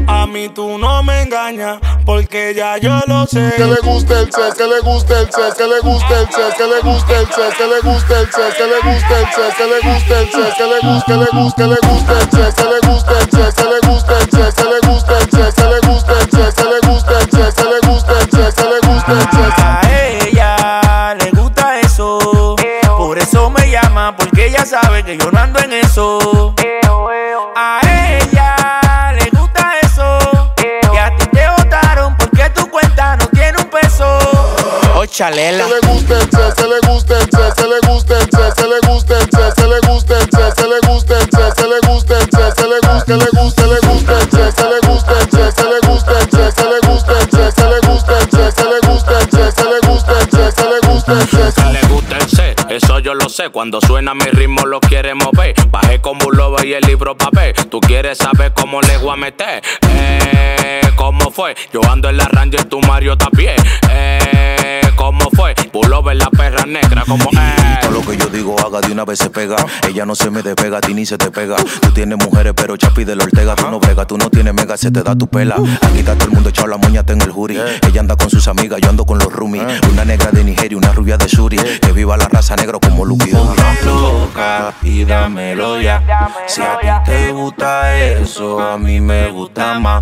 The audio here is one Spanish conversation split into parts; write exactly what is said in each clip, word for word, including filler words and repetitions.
A mí tú no me engañas, porque ya yo lo sé. Que le guste el sex, que le guste el sex, que le guste el sex, que le guste el sex, que le guste el sex, que le guste el sex, que le guste el sex, que le guste, que le guste, que le guste el sex, que le guste el sex, que le guste el sex, que le guste el sex, que le guste el sex, que le guste el sex, que le guste el sex, que le guste el sex. A ella le gusta eso, por eso me llama, porque ella sabe que yo no ando en eso. A ella le gusta eso, y a ti te votaron porque tu cuenta no tiene un peso. Oh, chalela. Que le guste el sex, que le guste el sex, que le guste el sex, que le guste el sex, que le guste el sex, que le guste el sex, que le guste el sex, que le guste, que le guste, le guste el sex, que le guste el sex, que le guste el sex, que le guste el sex, que le guste el sex, que le guste el sex, que le guste el sex, que le guste el sex. Que le gusta el sex, eso yo lo sé. Cuando suena mi ritmo lo quiere mover. Bajé como un lobo y el libro papel. Tú quieres saber cómo le voy a meter. Eh, ¿cómo fue? Yo ando en la Ranger, tu Mario Tapié. Eh, ¿cómo fue? Pullover la perra negra como eh. Todo lo que yo digo haga de una vez se pega. Ella no se me despega, a ti ni se te pega. Tú tienes mujeres pero Chapi de la Ortega. Tú no bregas, tú no tienes mega, se te da tu pela. Aquí está todo el mundo echado la moña, tengo el jury. Ella anda con sus amigas, yo ando con los roomies. Una negra de Nigeria, una rubia de Suri. Que viva la raza negro como Lucky Dube. Loca y dámelo ya. Si a ti te gusta eso, a mí me gusta más.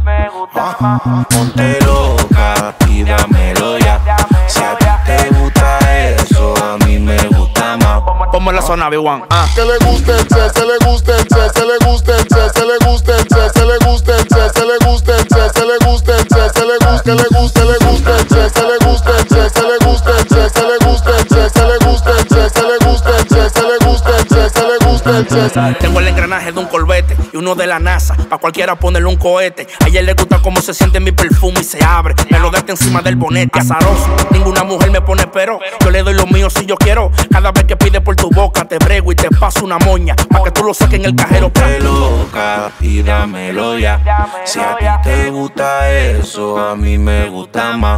Ponte loca y dámelo ya. Si a ti te gusta eso, a mí me gusta más. Como en la zona B uno. Ah. Que le guste el sex, que le guste el sex, que le guste el sex, que le guste el sex, que le guste el sex, que le guste el sex, que le guste el sex, que le guste, que le guste, le guste el sex, que le guste el sex, que le guste el sex, que le guste el sex, que le guste el sex, que le guste el sex, que le guste el sex, que le guste el sex. Tengo el engranaje de un Corvette y uno de la NASA, pa' cualquiera ponerle un cohete. A ella le gusta cómo se siente mi perfume y se abre. Me lo deja encima del bonete, azaroso. Ninguna mujer me pone pero. Yo le doy lo mío si yo quiero. Cada vez que pide por tu boca te brego y te paso una moña, pa' que tú lo saques en el cajero. Ponte loca y dámelo ya. Si a ti te gusta eso, a mí me gusta más.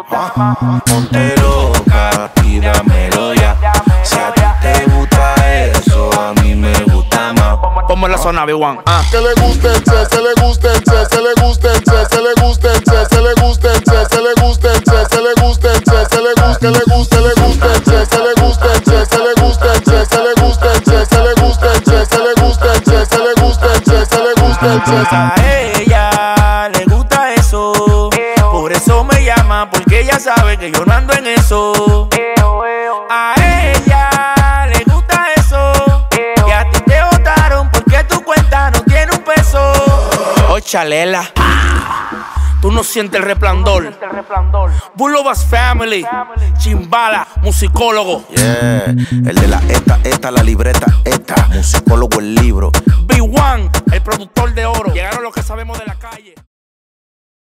Ponte loca y dámelo ya. Si a ti te gusta eso, a mí me gusta más. Como en la zona B uno. Ah. Que le guste el sex, que le guste el sex, que le guste el sex, que le guste el sex, que le guste el sex, que le guste el sex, que le guste el sex, que le guste, que le guste, le guste el sex, que le guste el sex, que le guste el sex, que le guste el sex, que le guste el sex, que le guste el sex, que le guste el sex, que le guste el sex. A ella le gusta eso, por eso me llama, porque ella sabe que yo no ando en eso. A ella le gusta eso, y a ti te votaron porque tu cuenta no tiene un peso. Oh, chalela. Tú no sientes el resplandor. Bulovas Family, Chimbala, musicólogo. Yeah, el de la esta, esta, la libreta, esta. Musicólogo, el libro. B uno, el productor de oro. Llegaron los que sabemos de la calle.